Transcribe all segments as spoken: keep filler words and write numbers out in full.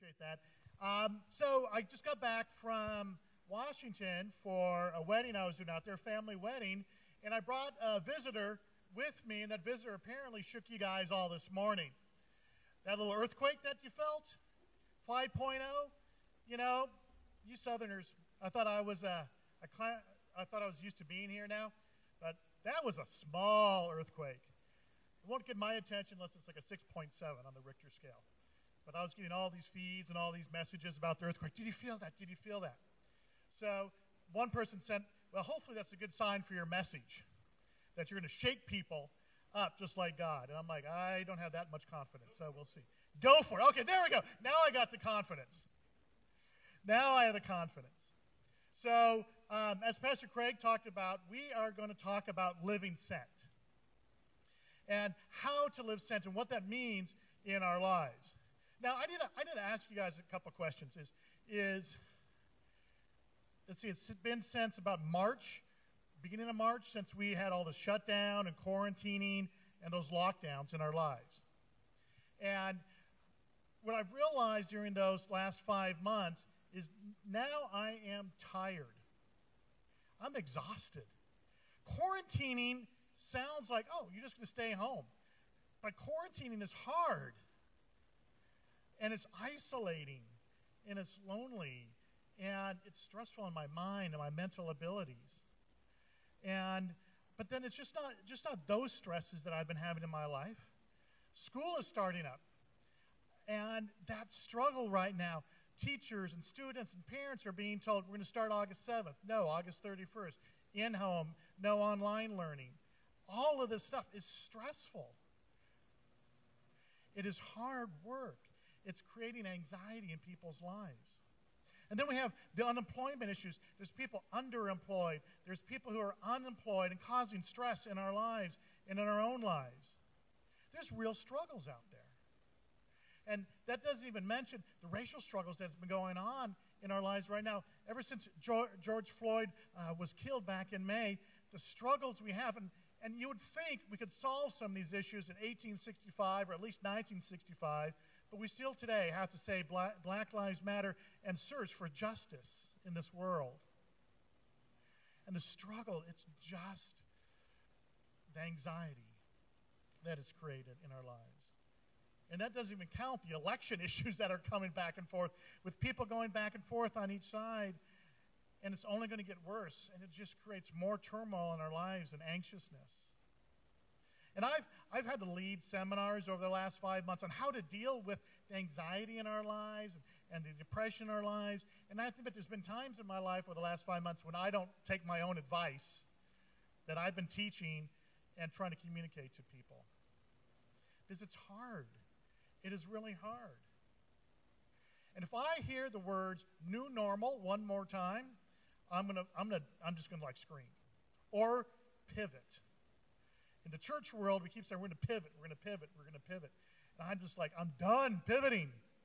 appreciate that. Um, so I just got back from Washington for a wedding I was doing out there, a family wedding, and I brought a visitor with me, and that visitor apparently shook you guys all this morning. That little earthquake that you felt, five point oh, you know, you Southerners, I thought I was a, a I thought I was used to being here now, but that was a small earthquake. It won't get my attention unless it's like a six point seven on the Richter scale. But I was getting all these feeds and all these messages about the earthquake. Did you feel that? Did you feel that? So one person sent, well, hopefully that's a good sign for your message, that you're going to shake people up just like God. And I'm like, I don't have that much confidence, so we'll see. Go for it. Okay, there we go. Now I got the confidence. Now I have the confidence. So um, as Pastor Craig talked about, we are going to talk about living sent and how to live sent and what that means in our lives. Now, I need to, I need to ask you guys a couple questions. Is, is let's see, it's been since about March, beginning of March, since we had all the shutdown and quarantining and those lockdowns in our lives. And what I've realized during those last five months is now I am tired. I'm exhausted. Quarantining sounds like, oh, you're just going to stay home. But quarantining is hard. And it's isolating. And it's lonely. And it's stressful on my mind and my mental abilities. And but then it's just not just not those stresses that I've been having in my life. School is starting up. And that struggle right now, teachers and students and parents are being told we're going to start August seventh. No, August thirty-first. In-home, no online learning. All of this stuff is stressful. It is hard work. It's creating anxiety in people's lives. And then we have the unemployment issues. There's people underemployed. There's people who are unemployed and causing stress in our lives and in our own lives. There's real struggles out there. And that doesn't even mention the racial struggles that's been going on in our lives right now. Ever since George Floyd uh, was killed back in May, the struggles we have, and, and you would think we could solve some of these issues in eighteen sixty-five or at least nineteen sixty-five, but we still today have to say Black, Black Lives Matter and search for justice in this world. And the struggle, it's just the anxiety that is created in our lives. And that doesn't even count the election issues that are coming back and forth with people going back and forth on each side. And it's only going to get worse. And it just creates more turmoil in our lives and anxiousness. And I've, I've had to lead seminars over the last five months on how to deal with the anxiety in our lives and, and the depression in our lives. And I think that there's been times in my life over the last five months when I don't take my own advice that I've been teaching and trying to communicate to people. Because it's hard. It is really hard. And if I hear the words new normal one more time, I'm gonna I'm gonna I'm just gonna like scream. Or pivot. In the church world, we keep saying we're gonna pivot, we're gonna pivot, we're gonna pivot. And I'm just like, I'm done pivoting.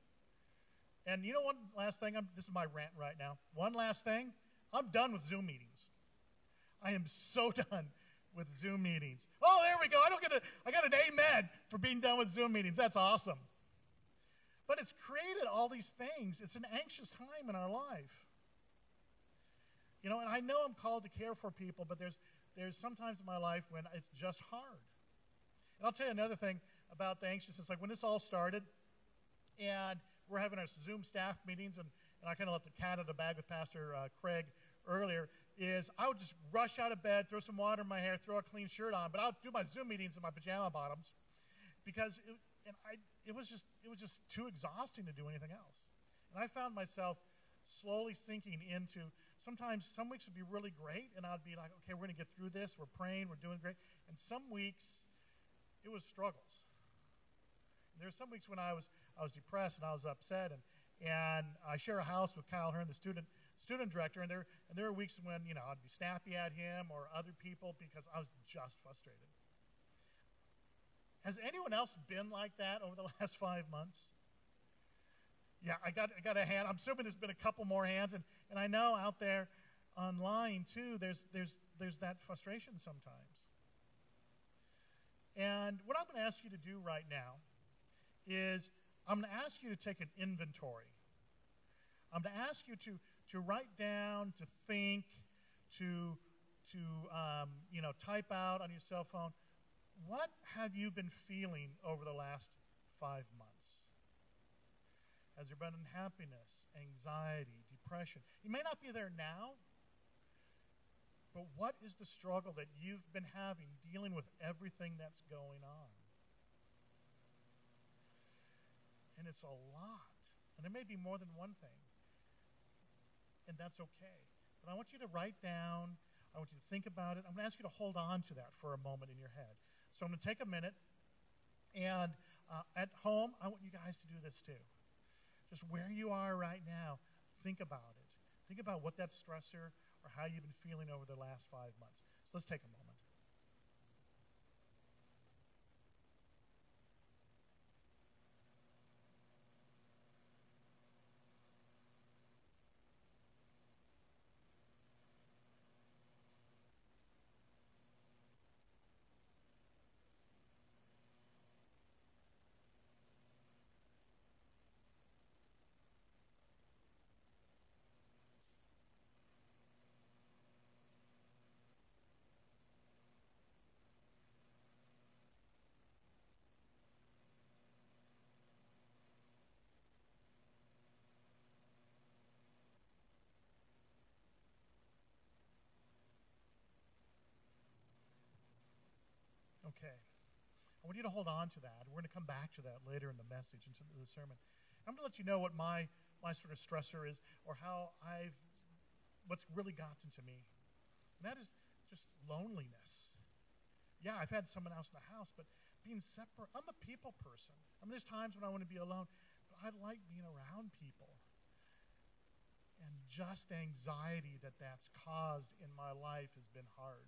And you know one last thing, I'm, this is my rant right now. One last thing, I'm done with Zoom meetings. I am so done with Zoom meetings. Oh, there we go. I don't get a, I got an amen for being done with Zoom meetings. That's awesome. But it's created all these things. It's an anxious time in our life. You know, and I know I'm called to care for people, but there's there's sometimes in my life when it's just hard. And I'll tell you another thing about the anxiousness. Like when this all started, and we're having our Zoom staff meetings, and, and I kind of let the cat out of the bag with Pastor uh, Craig earlier, is I would just rush out of bed, throw some water in my hair, throw a clean shirt on, but I would do my Zoom meetings in my pajama bottoms because it, and I, it was just it was just too exhausting to do anything else. And I found myself slowly sinking into, sometimes some weeks would be really great, and I'd be like, okay, we're going to get through this, we're praying, we're doing great. And some weeks, it was struggles. And there were some weeks when I was I was depressed and I was upset, and, and I share a house with Kyle Hearn, the student student director, and there and there were weeks when, you know, I'd be snappy at him or other people because I was just frustrated. Has anyone else been like that over the last five months? Yeah, I got I got a hand. I'm assuming there's been a couple more hands, and, and I know out there online too, there's there's there's that frustration sometimes. And what I'm going to ask you to do right now is I'm going to ask you to take an inventory. I'm going to ask you to, to write down, to think, to, to um, you know, type out on your cell phone, what have you been feeling over the last five months? Has there been unhappiness, anxiety, depression? You may not be there now, but what is the struggle that you've been having dealing with everything that's going on? And it's a lot. And there may be more than one thing. And that's okay. But I want you to write down, I want you to think about it. I'm going to ask you to hold on to that for a moment in your head. So I'm going to take a minute, and uh, at home, I want you guys to do this too. Just where you are right now, think about it. Think about what that stressor or how you've been feeling over the last five months. So let's take a moment. Okay. I want you to hold on to that. We're going to come back to that later in the message, into the sermon. I'm going to let you know what my, my sort of stressor is, or how I've, what's really gotten to me. And that is just loneliness. Yeah, I've had someone else in the house, but being separate, I'm a people person. I mean, there's times when I want to be alone, but I like being around people. And just anxiety that that's caused in my life has been hard.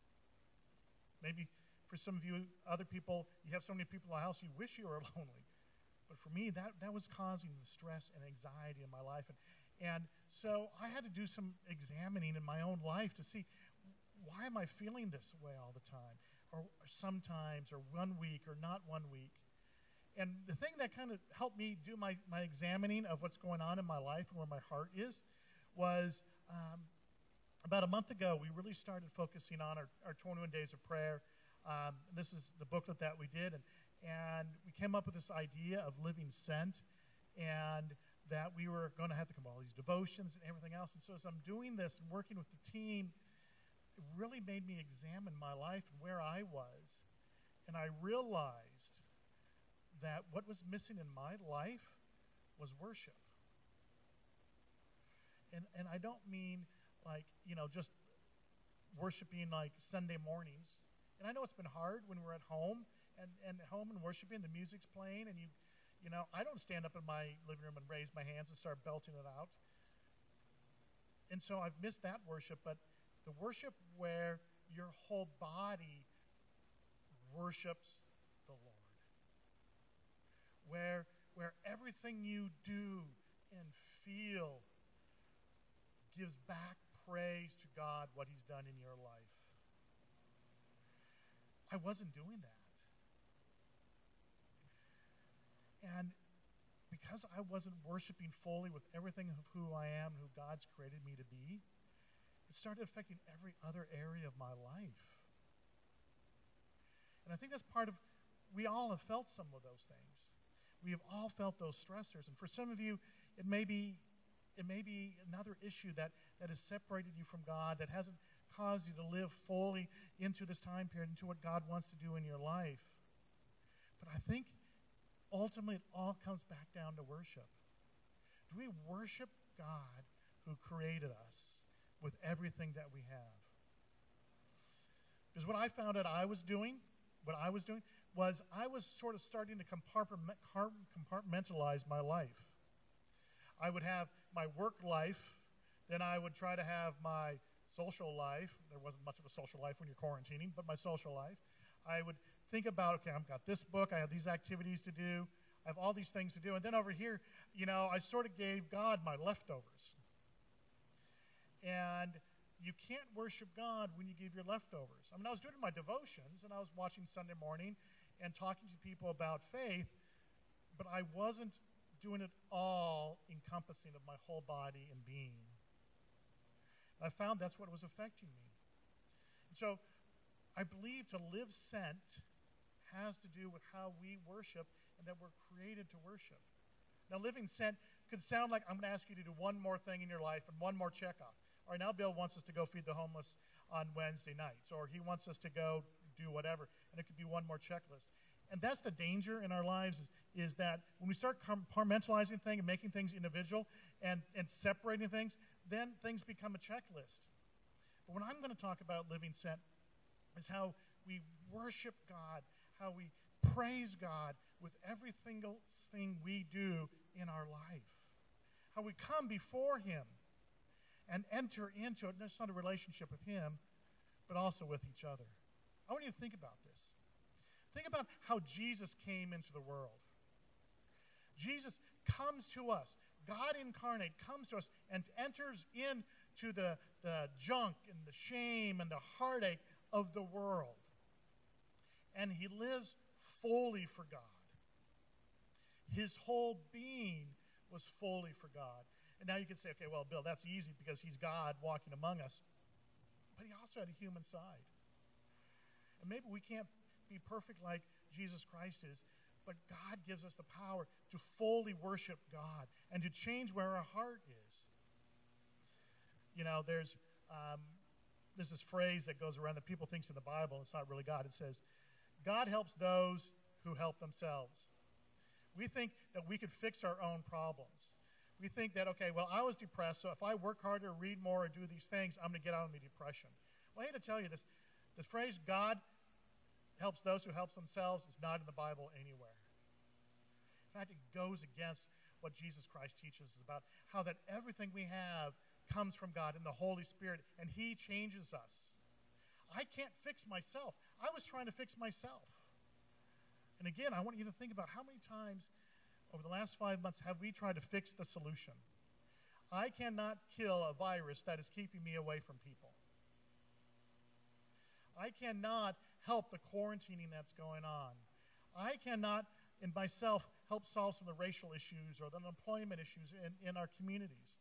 Maybe for some of you, other people, you have so many people in the house, you wish you were lonely. But for me, that, that was causing the stress and anxiety in my life. And, and so I had to do some examining in my own life to see, why am I feeling this way all the time? Or, or sometimes, or one week, or not one week. And the thing that kind of helped me do my, my examining of what's going on in my life and where my heart is was um, about a month ago, we really started focusing on our, our twenty-one days of prayer. Um, this is the booklet that we did, and, and we came up with this idea of living sent, and that we were going to have to come up with all these devotions and everything else. And so as I'm doing this and working with the team, it really made me examine my life and where I was. And I realized that what was missing in my life was worship. And, and I don't mean like, you know, just worshiping like Sunday mornings. And I know it's been hard when we're at home and, and at home and worshiping, the music's playing, and you, you know, I don't stand up in my living room and raise my hands and start belting it out. And so I've missed that worship, but the worship where your whole body worships the Lord. Where, where everything you do and feel gives back praise to God, what he's done in your life. I wasn't doing that. And because I wasn't worshiping fully with everything of who I am, who God's created me to be, it started affecting every other area of my life. And I think that's part of, we all have felt some of those things. We have all felt those stressors. And for some of you, it may be, it may be another issue that, that has separated you from God, that hasn't caused you to live fully into this time period, into what God wants to do in your life. But I think ultimately it all comes back down to worship. Do we worship God who created us with everything that we have? Because what I found out I was doing, what I was doing, was I was sort of starting to compartmentalize my life. I would have my work life, then I would try to have my social life. There wasn't much of a social life when you're quarantining, but my social life. I would think about, okay, I've got this book, I have these activities to do, I have all these things to do, and then over here, you know, I sort of gave God my leftovers. And you can't worship God when you give your leftovers. I mean, I was doing my devotions, and I was watching Sunday morning and talking to people about faith, but I wasn't doing it all encompassing of my whole body and being. And I found that's what was affecting me. And so I believe to live sent has to do with how we worship and that we're created to worship. Now, living sent could sound like I'm going to ask you to do one more thing in your life and one more checkoff. All right, now Bill wants us to go feed the homeless on Wednesday nights, or he wants us to go do whatever, and it could be one more checklist. And that's the danger in our lives is, is that when we start compartmentalizing things and making things individual and, and separating things, then things become a checklist. But what I'm going to talk about living sent is how we worship God, how we praise God with every single thing we do in our life, how we come before Him and enter into it, not a relationship with Him, but also with each other. I want you to think about this. Think about how Jesus came into the world. Jesus comes to us. God incarnate comes to us and enters into the, the junk and the shame and the heartache of the world. And He lives fully for God. His whole being was fully for God. And now you can say, okay, well, Bill, that's easy because He's God walking among us. But He also had a human side. And maybe we can't be perfect like Jesus Christ is, but God gives us the power to fully worship God and to change where our heart is. You know, there's um, there's this phrase that goes around that people think is in the Bible. It's not really God. It says, God helps those who help themselves. We think that we could fix our own problems. We think that, okay, well, I was depressed, so if I work harder, read more, or do these things, I'm going to get out of the depression. Well, I hate to tell you this. This phrase, God helps those who help themselves, is not in the Bible anywhere. In fact, it goes against what Jesus Christ teaches us about how that everything we have comes from God in the Holy Spirit, and He changes us. I can't fix myself. I was trying to fix myself. And again, I want you to think about how many times over the last five months have we tried to fix the solution. I cannot kill a virus that is keeping me away from people. I cannot help the quarantining that's going on. I cannot, in myself, help solve some of the racial issues or the unemployment issues in, in our communities.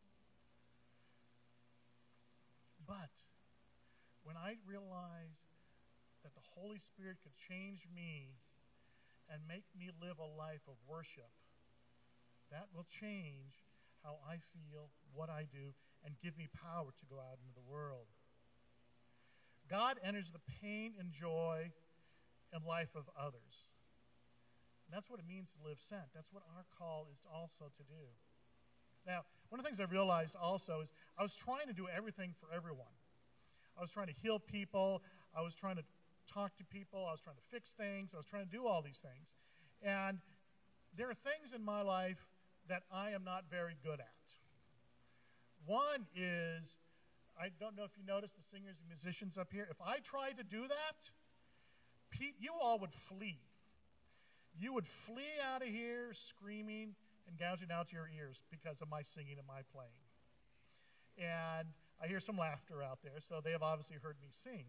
But when I realized that the Holy Spirit could change me and make me live a life of worship, that will change how I feel, what I do, and give me power to go out into the world. God enters the pain and joy and life of others. And that's what it means to live sent. That's what our call is also to do. Now, one of the things I realized also is I was trying to do everything for everyone. I was trying to heal people. I was trying to talk to people. I was trying to fix things. I was trying to do all these things. And there are things in my life that I am not very good at. One is, I don't know if you noticed the singers and musicians up here. If I tried to do that, pe- you all would flee. You would flee out of here screaming and gouging out your ears because of my singing and my playing. And I hear some laughter out there, so they have obviously heard me sing.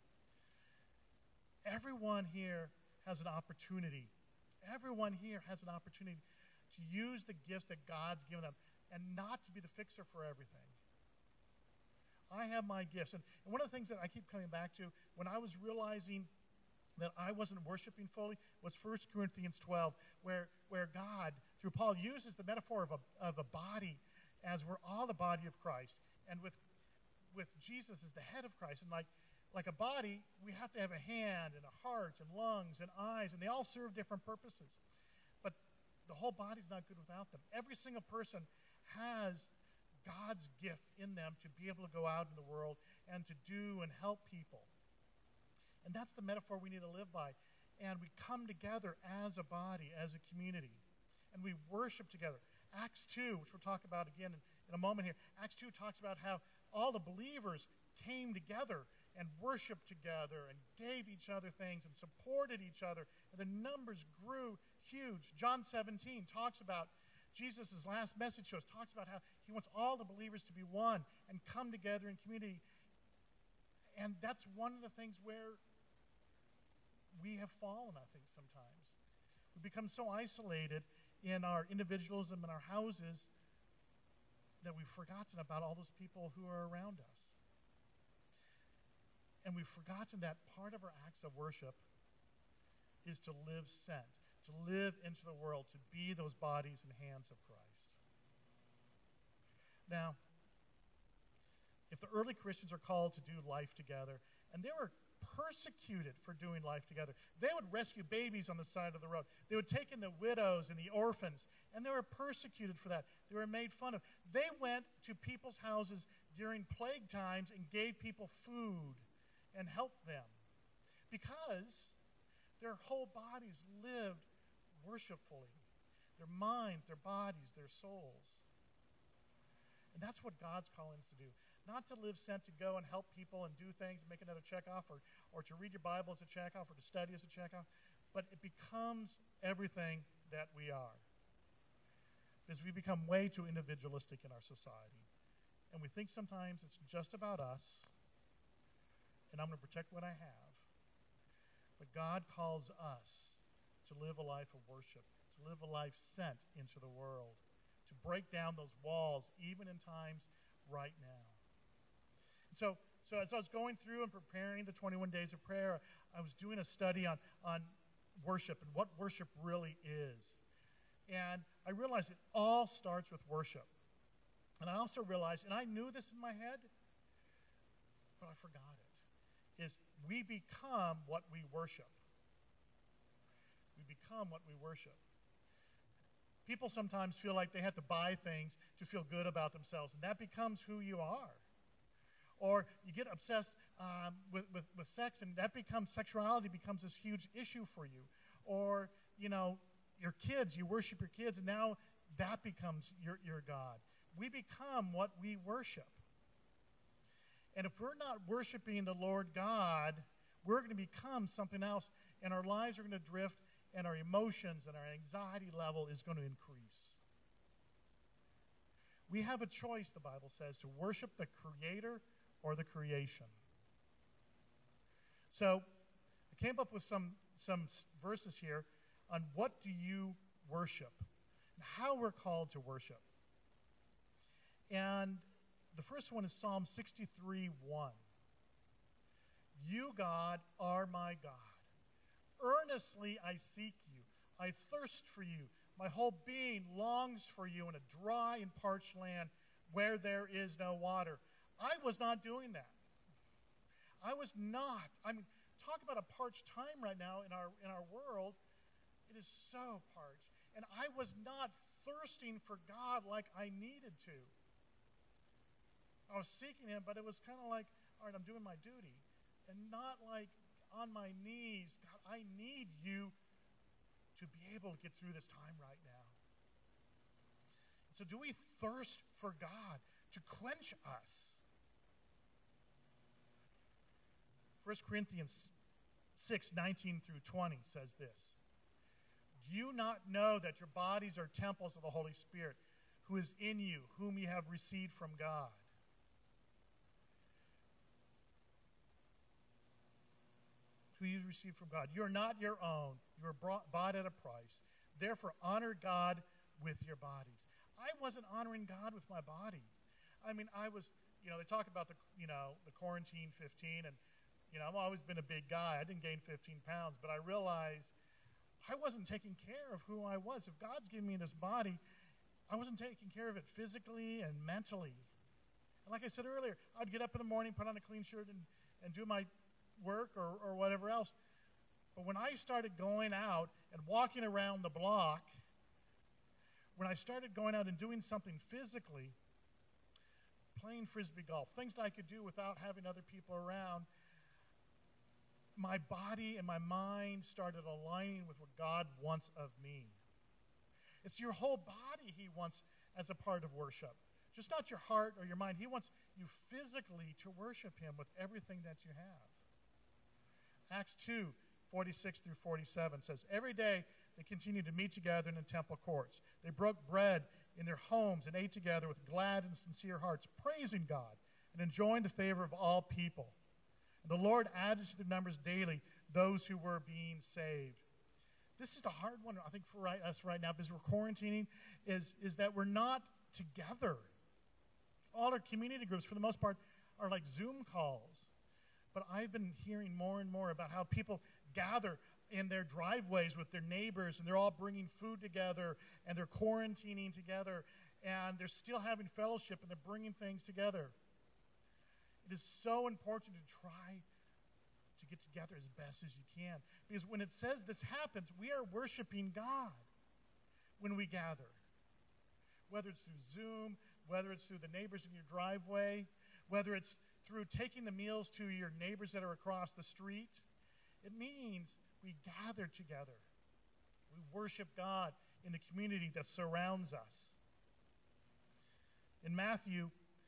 Everyone here has an opportunity. Everyone here has an opportunity to use the gifts that God's given them and not to be the fixer for everything. I have my gifts. And, and one of the things that I keep coming back to, when I was realizing that I wasn't worshiping fully, was First Corinthians twelve, where, where God, through Paul, uses the metaphor of a, of a body as we're all the body of Christ. And with, with Jesus as the head of Christ. And like, like a body, we have to have a hand and a heart and lungs and eyes, and they all serve different purposes. But the whole body's not good without them. Every single person has God's gift in them to be able to go out in the world and to do and help people. And that's the metaphor we need to live by. And we come together as a body, as a community, and we worship together. Acts two, which we'll talk about again in, in a moment here, Acts two talks about how all the believers came together and worshiped together and gave each other things and supported each other, and the numbers grew huge. John seventeen talks about Jesus' last message to us, talks about how He wants all the believers to be one and come together in community. And that's one of the things where we have fallen, I think, sometimes. We become so isolated, in our individualism in our houses that we've forgotten about all those people who are around us. And we've forgotten that part of our acts of worship is to live sent, to live into the world, to be those bodies and hands of Christ. Now, if the early Christians are called to do life together, and they were persecuted for doing life together, they would rescue babies on the side of the road. They would take in the widows and the orphans, and they were persecuted for that. They were made fun of. They went to people's houses during plague times and gave people food and helped them because their whole bodies lived worshipfully. Their minds, their bodies, their souls. And that's what God's calling us to do. Not to live sent to go and help people and do things and make another check off, or, or to read your Bible as a check off, or to study as a check off, but it becomes everything that we are. Because we become way too individualistic in our society. And we think sometimes it's just about us, and I'm going to protect what I have. But God calls us to live a life of worship, to live a life sent into the world, to break down those walls, even in times right now. So, so as I was going through and preparing the twenty-one days of prayer, I was doing a study on, on worship and what worship really is. And I realized it all starts with worship. And I also realized, and I knew this in my head, but I forgot it, is we become what we worship. We become what we worship. People sometimes feel like they have to buy things to feel good about themselves, and that becomes who you are. Or you get obsessed um, with, with, with sex, and that becomes, sexuality becomes this huge issue for you. Or, you know, your kids, you worship your kids, and now that becomes your, your God. We become what we worship. And if we're not worshiping the Lord God, we're going to become something else, and our lives are going to drift, and our emotions and our anxiety level is going to increase. We have a choice, the Bible says, to worship the Creator or the creation. So I came up with some, some verses here on what do you worship, and how we're called to worship. And the first one is Psalm sixty-three one. You, God, are my God. Earnestly I seek you. I thirst for you. My whole being longs for you in a dry and parched land where there is no water. I was not doing that. I was not. I mean, talk about a parched time right now in our in our world. It is so parched. And I was not thirsting for God like I needed to. I was seeking him, but it was kind of like, all right, I'm doing my duty. And not like on my knees, God, I need you to be able to get through this time right now. So do we thirst for God to quench us? First Corinthians six, nineteen through twenty says this. Do you not know that your bodies are temples of the Holy Spirit, who is in you, whom you have received from God? Who you received from God. You are not your own. You are brought, bought at a price. Therefore, honor God with your bodies. I wasn't honoring God with my body. I mean, I was, you know, they talk about the, you know, the quarantine fifteen, and, you know, I've always been a big guy. I didn't gain fifteen pounds, but I realized I wasn't taking care of who I was. If God's given me this body, I wasn't taking care of it physically and mentally. And like I said earlier, I'd get up in the morning, put on a clean shirt, and, and do my work or, or whatever else. But when I started going out and walking around the block, when I started going out and doing something physically, playing Frisbee golf, things that I could do without having other people around, my body and my mind started aligning with what God wants of me. It's your whole body he wants as a part of worship. Just not your heart or your mind. He wants you physically to worship him with everything that you have. Acts two, forty-six through forty-seven says, every day they continued to meet together in the temple courts. They broke bread in their homes and ate together with glad and sincere hearts, praising God and enjoying the favor of all people. And the Lord added to their numbers daily those who were being saved. this is the hard one, I think, for right, us right now, because we're quarantining, is, is that we're not together. All our community groups, for the most part, are like Zoom calls. But I've been hearing more and more about how people gather in their driveways with their neighbors, and they're all bringing food together, and they're quarantining together, and they're still having fellowship, and they're bringing things together. It is so important to try to get together as best as you can. Because when it says this happens, we are worshiping God when we gather. Whether it's through Zoom, whether it's through the neighbors in your driveway, whether it's through taking the meals to your neighbors that are across the street, it means we gather together. We worship God in the community that surrounds us. In Matthew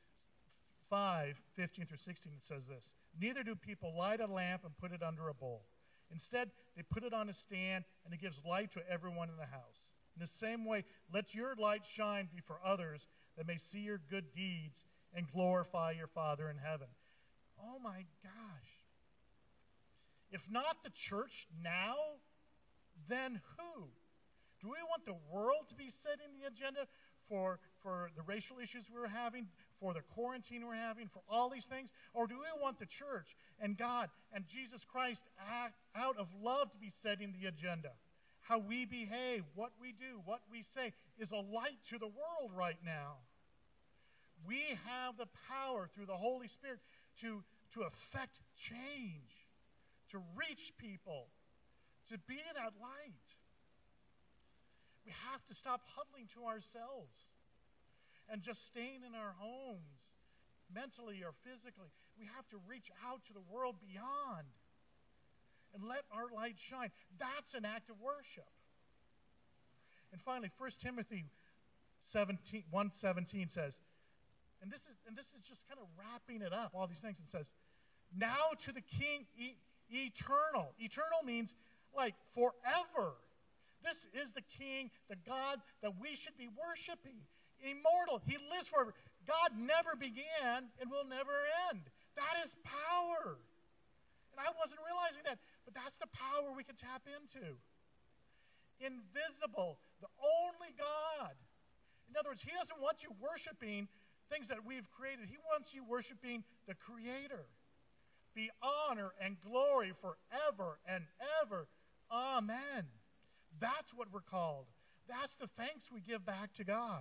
five, fifteen through sixteen, it says this: "Neither do people light a lamp and put it under a bowl. Instead, they put it on a stand, and it gives light to everyone in the house. In the same way, let your light shine before others, that may see your good deeds and glorify your Father in heaven." Oh my gosh. If not the church now, then who? Do we want the world to be setting the agenda for, for the racial issues we're having, for the quarantine we're having, for all these things? Or do we want the church and God and Jesus Christ act out of love to be setting the agenda? How we behave, what we do, what we say is a light to the world right now. We have the power through the Holy Spirit to, to affect change, to reach people, to be that light. We have to stop huddling to ourselves and just staying in our homes, mentally or physically. We have to reach out to the world beyond and let our light shine. That's an act of worship. And finally, First Timothy one seventeen says, and this is and this is just kind of wrapping it up, all these things. It says, "Now to the King e- eternal." Eternal means like forever. This is the King, the God that we should be worshiping. Immortal. He lives forever. God never began and will never end. That is power. And I wasn't realizing that, but that's the power we can tap into. Invisible, the only God. In other words, he doesn't want you worshiping things that we've created. He wants you worshiping the Creator. Be honor and glory forever and ever. Amen. That's what we're called. That's the thanks we give back to God.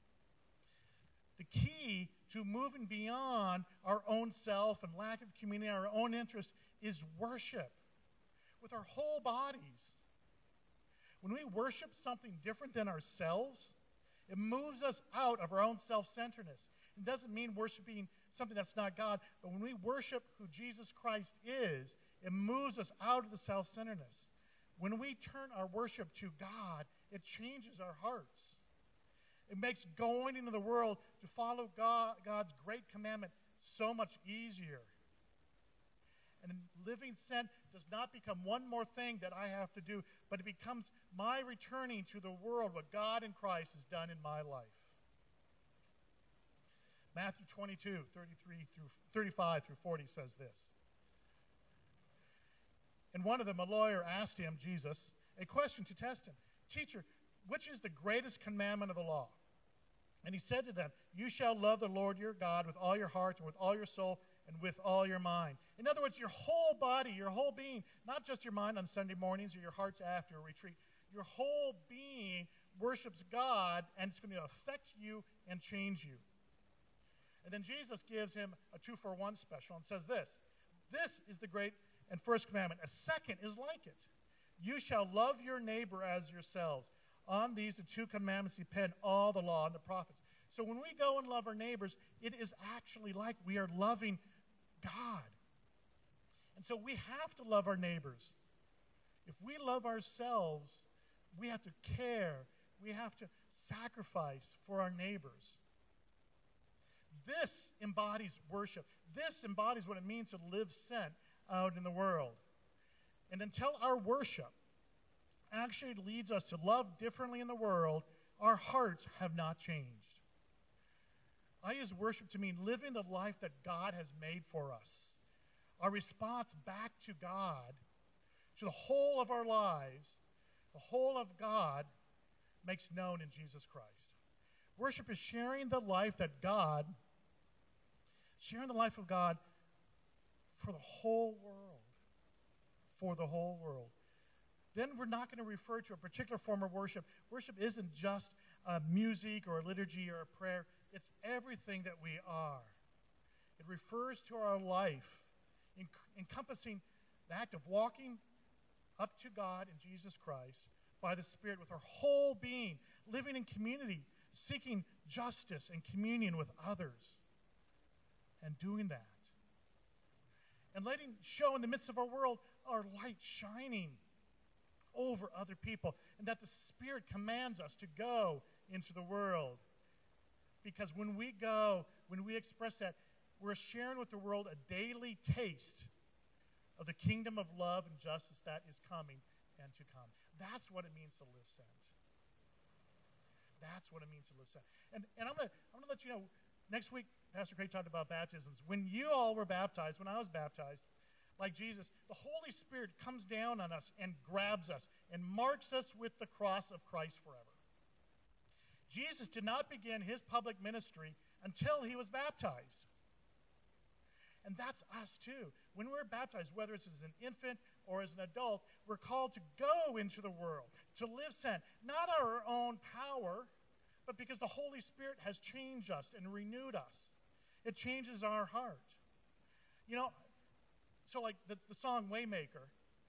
The key to moving beyond our own self and lack of community, our own interest, is worship with our whole bodies. When we worship something different than ourselves, it moves us out of our own self-centeredness. It doesn't mean worshiping something that's not God, but when we worship who Jesus Christ is, it moves us out of the self-centeredness. When we turn our worship to God, it changes our hearts. It makes going into the world to follow God, God's great commandment so much easier. And living sent does not become one more thing that I have to do, but it becomes my returning to the world what God in Christ has done in my life. Matthew twenty-two, thirty-three through thirty-five through forty says this. And one of them, a lawyer, asked him, Jesus, a question to test him. "Teacher, which is the greatest commandment of the law?" And he said to them, "You shall love the Lord your God with all your heart and with all your soul and with all your mind." In other words, your whole body, your whole being, not just your mind on Sunday mornings or your hearts after a retreat. Your whole being worships God, and it's going to affect you and change you. And then Jesus gives him a two-for-one special and says this. This is the great and first commandment. A second is like it. You shall love your neighbor as yourselves. On these, the two commandments depend all the law and the prophets. So when we go and love our neighbors, it is actually like we are loving God. And so we have to love our neighbors. If we love ourselves, we have to care. We have to sacrifice for our neighbors. This embodies worship. This embodies what it means to live sent out in the world. And until our worship actually leads us to love differently in the world, our hearts have not changed. I use worship to mean living the life that God has made for us. Our response back to God, to the whole of our lives, the whole of God makes known in Jesus Christ. Worship is sharing the life that God, sharing the life of God for the whole world. For the whole world. Then we're not going to refer to a particular form of worship. Worship isn't just uh, music or a liturgy or a prayer. It's everything that we are. It refers to our life, en- encompassing the act of walking up to God in Jesus Christ by the Spirit with our whole being, living in community, seeking justice and communion with others, and doing that. And letting show in the midst of our world our light shining over other people, and that the Spirit commands us to go into the world. Because when we go, when we express that, we're sharing with the world a daily taste of the kingdom of love and justice that is coming and to come. That's what it means to live sent. That's what it means to live sent. And, and I'm going to I'm gonna let you know, next week, Pastor Craig talked about baptisms. When you all were baptized, when I was baptized, like Jesus, the Holy Spirit comes down on us and grabs us and marks us with the cross of Christ forever. Jesus did not begin his public ministry until he was baptized. And that's us too. When we're baptized, whether it's as an infant or as an adult, we're called to go into the world, to live sent, not our own power, but because the Holy Spirit has changed us and renewed us. It changes our heart. You know, so like the, the song Waymaker,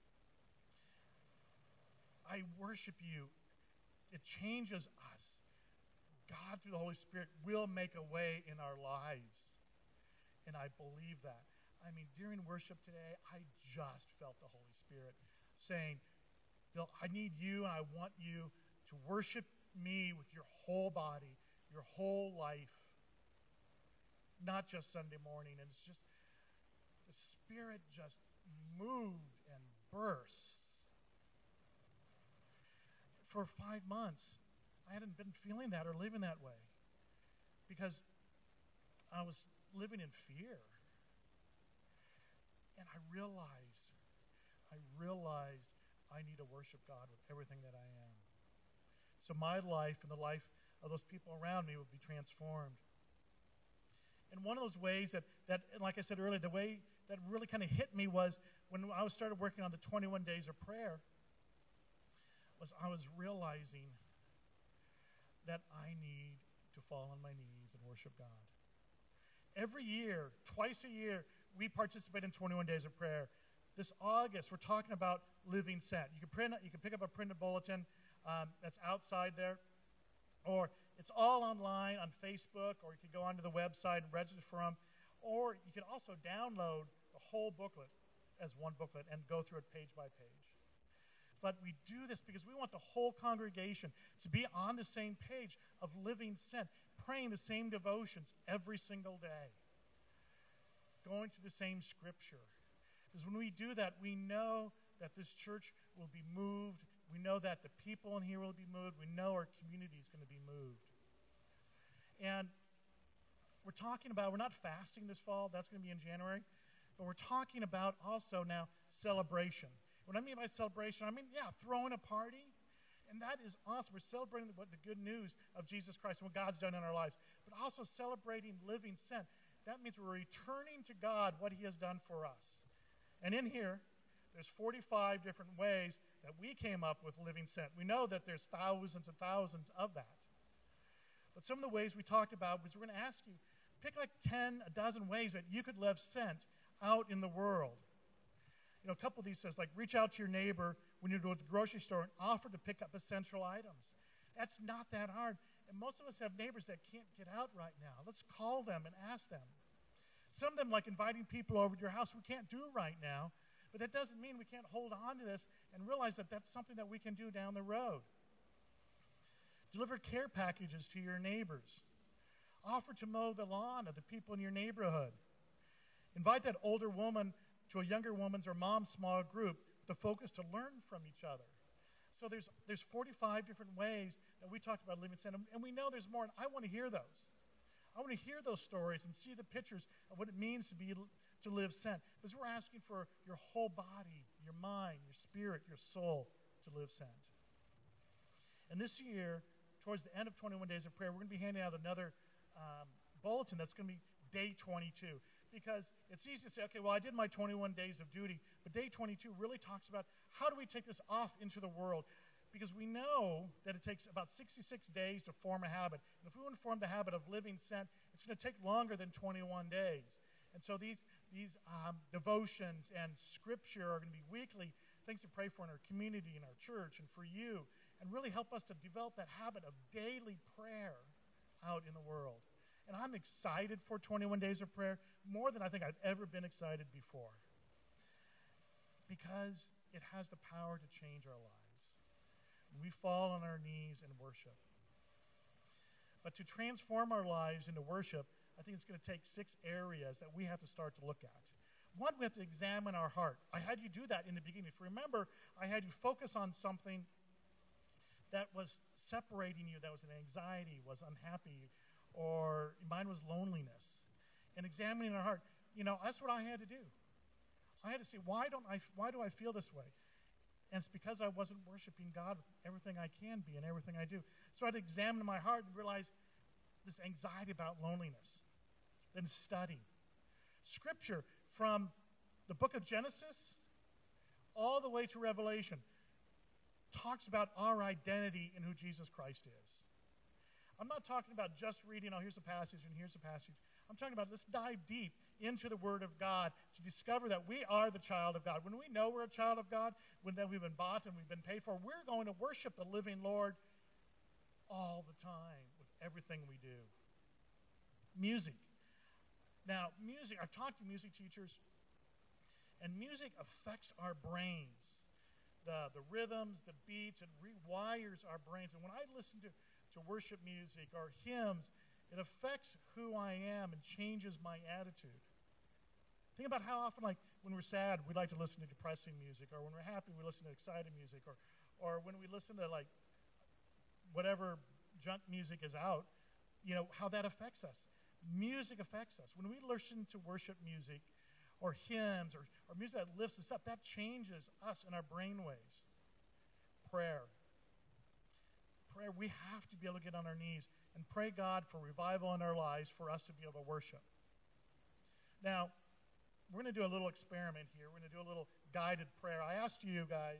I worship you. It changes us. God, through the Holy Spirit, will make a way in our lives. And I believe that. I mean, during worship today, I just felt the Holy Spirit saying, Bill, I need you and I want you to worship me with your whole body, your whole life, not just Sunday morning. And it's just, the Spirit just moved and burst. For five months, I hadn't been feeling that or living that way because I was living in fear. And I realized, I realized I need to worship God with everything that I am. So my life and the life of those people around me would be transformed. And one of those ways that, that like I said earlier, the way that really kind of hit me was when I was started working on the twenty-one days of prayer, was I was realizing that I need to fall on my knees and worship God. Every year, twice a year, we participate in twenty-one days of prayer. This August, we're talking about living sent. You can print, you can pick up a printed bulletin um, that's outside there, or it's all online on Facebook, or you can go onto the website and register for them, or you can also download the whole booklet as one booklet and go through it page by page. But we do this because we want the whole congregation to be on the same page of living sent, praying the same devotions every single day, going through the same scripture. Because when we do that, we know that this church will be moved. We know that the people in here will be moved. We know our community is going to be moved. And we're talking about, we're not fasting this fall. That's going to be in January. But we're talking about also now celebration. What I mean by celebration, I mean, yeah, throwing a party. And that is awesome. We're celebrating what the good news of Jesus Christ and what God's done in our lives. But also celebrating living sent. That means we're returning to God what he has done for us. And in here, there's forty-five different ways that we came up with living sent. We know that there's thousands and thousands of that. But some of the ways we talked about was we're going to ask you, pick like ten, a dozen ways that you could live sent out in the world. You know, a couple of these says, like, reach out to your neighbor when you go to the grocery store and offer to pick up essential items. That's not that hard. And most of us have neighbors that can't get out right now. Let's call them and ask them. Some of them, like inviting people over to your house, we can't do right now. But that doesn't mean we can't hold on to this and realize that that's something that we can do down the road. Deliver care packages to your neighbors. Offer to mow the lawn of the people in your neighborhood. Invite that older woman to a younger woman's or mom's small group to focus to learn from each other. So there's there's forty-five different ways that we talked about living sent, and we know there's more, and I want to hear those. I want to hear those stories and see the pictures of what it means to be to live sent. Because we're asking for your whole body, your mind, your spirit, your soul to live sent. And this year, towards the end of twenty-one Days of Prayer, we're going to be handing out another um, bulletin that's going to be Day twenty-two. Because it's easy to say, okay, well, I did my twenty-one days of duty, but Day twenty-two really talks about how do we take this off into the world? Because we know that it takes about sixty-six days to form a habit. And if we want to form the habit of living sent, it's going to take longer than twenty-one days. And so these, these um, devotions and scripture are going to be weekly, things to pray for in our community, in our church, and for you, and really help us to develop that habit of daily prayer out in the world. And I'm excited for twenty-one Days of Prayer more than I think I've ever been excited before, because it has the power to change our lives. We fall on our knees and worship. But to transform our lives into worship, I think it's going to take six areas that we have to start to look at. One, we have to examine our heart. I had you do that in the beginning. If you remember, I had you focus on something that was separating you, that was an anxiety, was unhappy, or mine was loneliness. And examining our heart, you know, that's what I had to do. I had to say, why don't I, why do I feel this way? And it's because I wasn't worshiping God with everything I can be and everything I do. So I had to examine my heart and realize this anxiety about loneliness. Then study. Scripture from the book of Genesis all the way to Revelation talks about our identity in who Jesus Christ is. I'm not talking about just reading, oh, here's a passage and here's a passage. I'm talking about let's dive deep into the Word of God to discover that we are the child of God. When we know we're a child of God, when that we've been bought and we've been paid for, we're going to worship the living Lord all the time with everything we do. Music. Now, music, I've talked to music teachers, and music affects our brains. The, the rhythms, the beats, it rewires our brains. And when I listen to to worship music or hymns, it affects who I am and changes my attitude. Think about how often, like, when we're sad, we like to listen to depressing music, or when we're happy, we listen to exciting music, or, or when we listen to, like, whatever junk music is out, you know, how that affects us. Music affects us. When we listen to worship music or hymns or, or music that lifts us up, that changes us in our brain waves. Prayer. Prayer, we have to be able to get on our knees and pray God for revival in our lives for us to be able to worship. Now, we're going to do a little experiment here. We're going to do a little guided prayer. I asked you guys,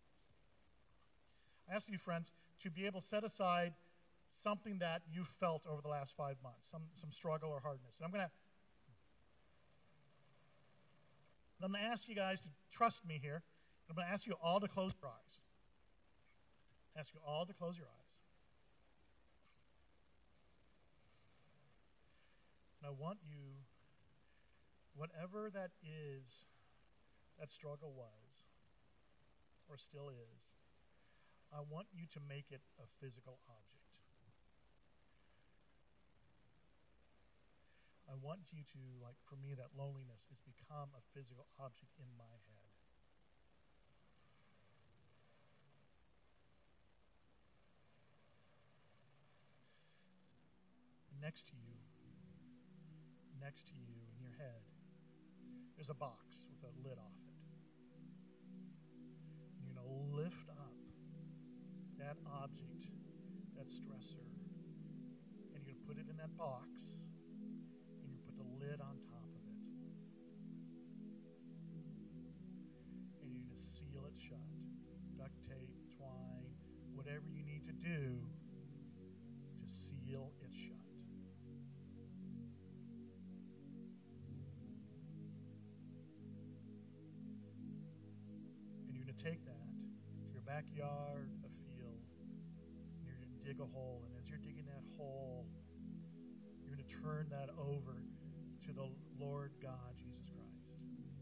I asked you friends, to be able to set aside something that you felt over the last five months, some, some struggle or hardness. And I'm going to I'm going to ask you guys to trust me here. I'm going to ask you all to close your eyes. Ask you all to close your eyes. And I want you, whatever that is, that struggle was, or still is, I want you to make it a physical object. I want you to, like for me, that loneliness has become a physical object in my head. Next to you, next to you in your head, there's a box with a lid off it. And you're going to lift up that object, that stressor, and you're going to put it in that box, and you put the lid on top of it. And you're going to seal it shut. Duct tape, twine, whatever you need to do to seal it shut. Take that to your backyard, a field, and you're going to dig a hole. And as you're digging that hole, you're going to turn that over to the Lord God, Jesus Christ.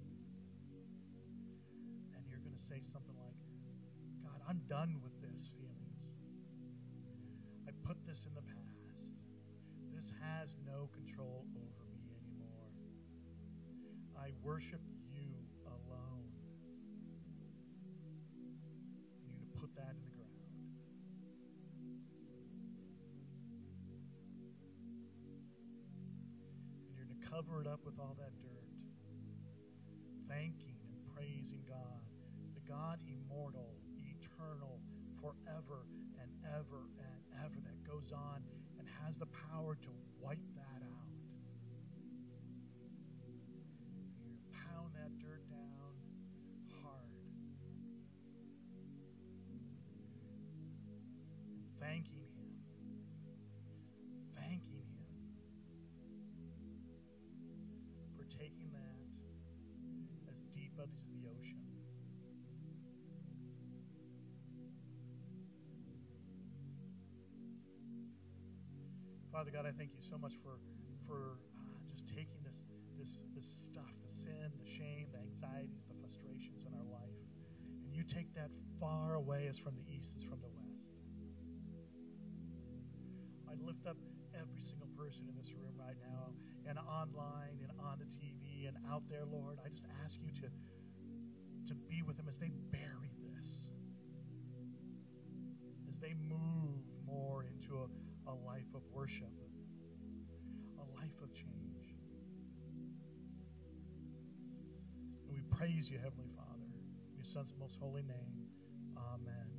And you're going to say something like, God, I'm done with this feelings. I put this in the past. This has no control over me anymore. I worship you alone. Put that in the ground. And you're going to cover it up with all that dirt, thanking and praising God, the God immortal, eternal, forever and ever and ever that goes on and has the power to wipe that out. You pound that dirt down hard. Thanking him. Thanking him for taking that as deep as the ocean. Father God, I thank you so much for for uh, just taking this this this stuff, the sin, the shame, the anxieties, the frustrations in our life, and you take that far away as from the east as from the west. I lift up every single person in this room right now, and online, and on the T V, and out there, Lord. I just ask you to to be with them as they bury this, as they move more into a a life of worship, a life of change. And we praise you, Heavenly Father, in your Son's most holy name. Amen.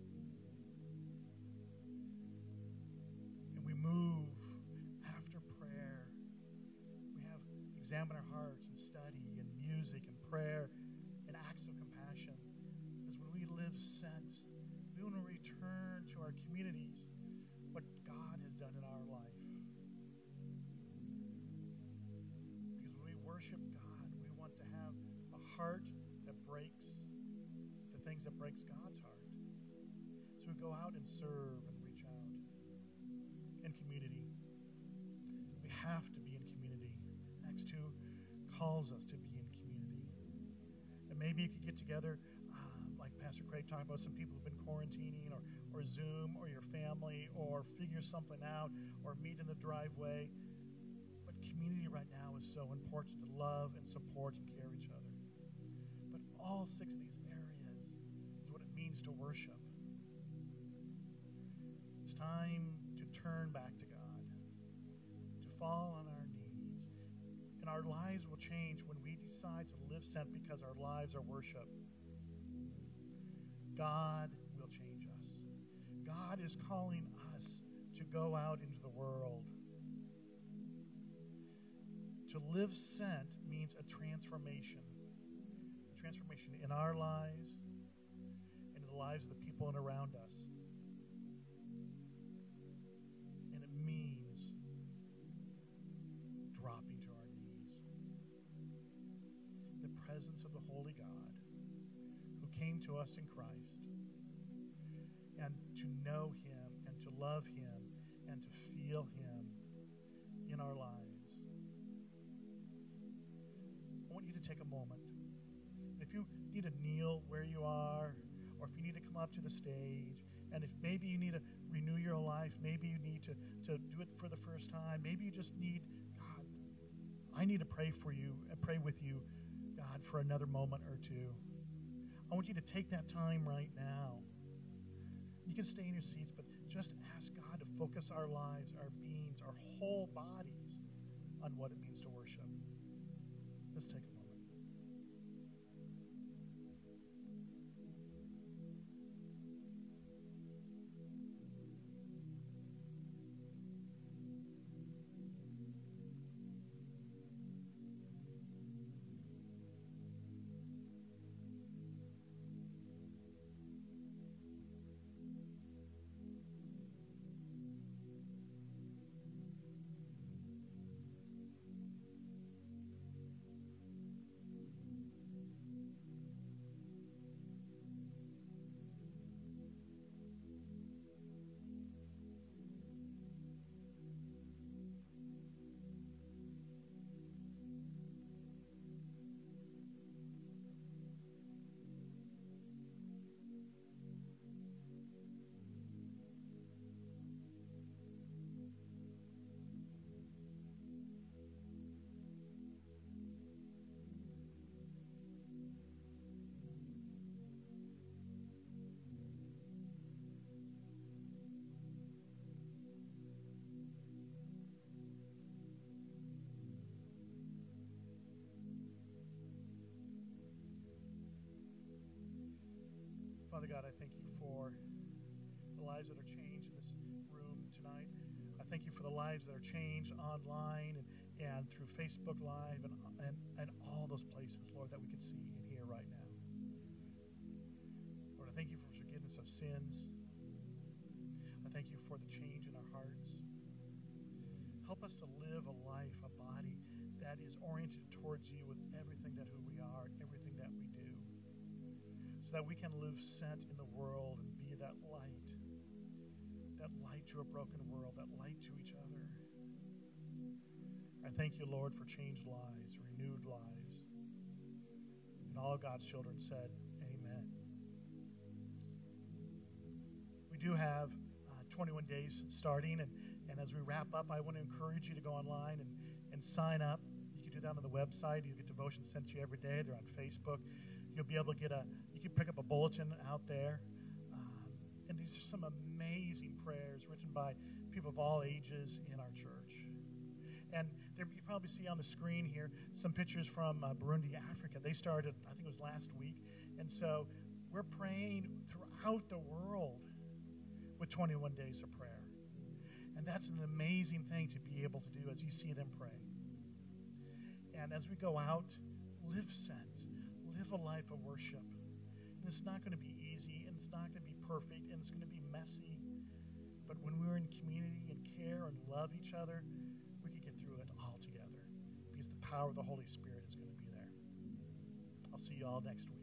And we move after prayer. We have examine our hearts and study and music and prayer and acts of compassion. Because when we live sent, we want to return to our communities what God has done in our life. Because when we worship God, we want to have a heart that breaks the things that breaks God's heart. So we go out and serve and reach out in community. We have to be in community. Acts two calls us to be in community. And maybe you could get together, um, like Pastor Craig talked about, some people who've been quarantining, or or Zoom, or your family, or figure something out, or meet in the driveway. But community right now is so important to love and support and care each other. But all six of these areas is what it means to worship. It's time to turn back to God, to fall on our knees. And our lives will change when we decide to live sent because our lives are worship. God will change us. God is calling us to go out into the world. To live sent means a transformation. A transformation in our lives and in the lives of the people and around us. And it means dropping to our knees. In the presence of the Holy God who came to us in Christ. And to know him, and to love him, and to feel him in our lives. I want you to take a moment. If you need to kneel where you are, or if you need to come up to the stage, and if maybe you need to renew your life, maybe you need to, to do it for the first time, maybe you just need, God, I need to pray for you, and pray with you, God, for another moment or two. I want you to take that time right now. You can stay in your seats, but just ask God to focus our lives, our beings, our whole bodies on what it means to worship. Let's take a moment. Father God, I thank you for the lives that are changed. thank you for the lives that are changed online and, and through Facebook Live and, and, and all those places, Lord, that we can see and hear right now. Lord, I thank you for forgiveness of sins. I thank you for the change in our hearts. Help us to live a life, a body that is oriented towards you with everything that who we are, everything that we do, so that we can live sent in the world and be that light, that light to a broken world, that light to each other. I thank you, Lord, for changed lives, renewed lives. And all of God's children said, amen. We do have uh, twenty-one days starting, and, and as we wrap up, I want to encourage you to go online and, and sign up. You can do that on the website. You get devotions sent to you every day. They're on Facebook. You'll be able to get a, you can pick up a bulletin out there. Um, and these are some amazing prayers written by people of all ages in our church. And there, you probably see on the screen here some pictures from uh, Burundi, Africa. They started, I think it was last week. And so we're praying throughout the world with twenty-one days of prayer. And that's an amazing thing to be able to do as you see them pray. And as we go out, live sent. Live a life of worship. And it's not going to be easy, and it's not going to be perfect, and it's going to be messy. But when we're in community and care and love each other, we can get through it all together because the power of the Holy Spirit is going to be there. I'll see you all next week.